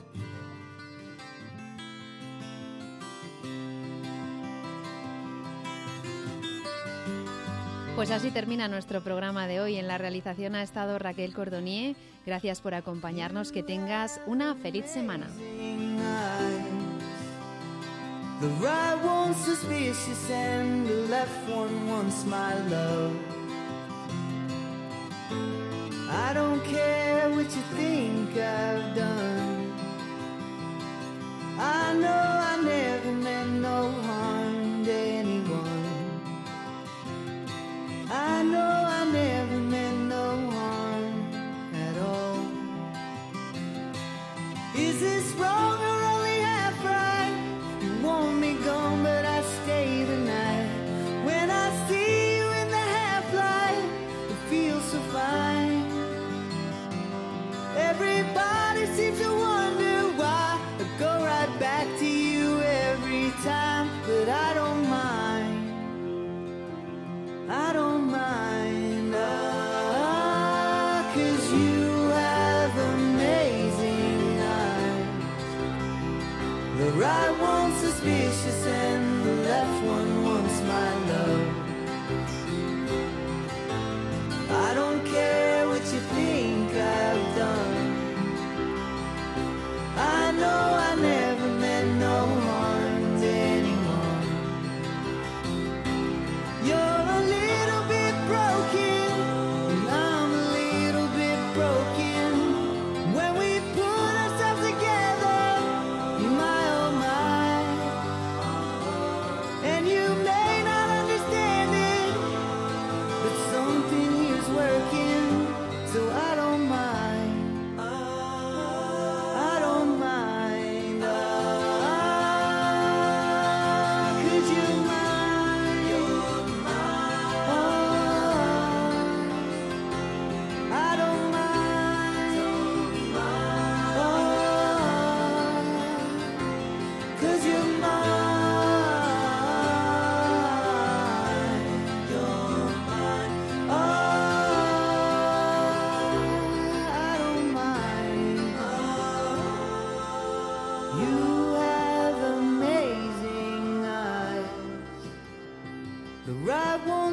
Pues así termina nuestro programa de hoy. En la realización ha estado Raquel Cordonier. Gracias por acompañarnos. Que tengas una feliz semana. The right one suspicious and the left one wants my love. I don't care what you think I've done. I know I never meant no harm to anyone. I know I never meant no harm at all. Is this wrong or only half right? You want me gone but I stay the night. When I see you in the half light, it feels so fine. Everybody seems to wonder why I go right back to you every time, but I don't mind. I don't mind, 'cause you have amazing eyes. The right one's suspicious and the left one wants my love. I don't care what you think I've done. I know I never meant no harm to anyone. You're a little bit broken, and I'm a little bit broken. When we put ourselves together, you my oh my.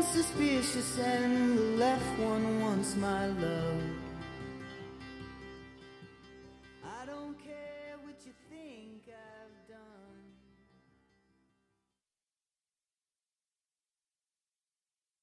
suspicious and the left one wants my love.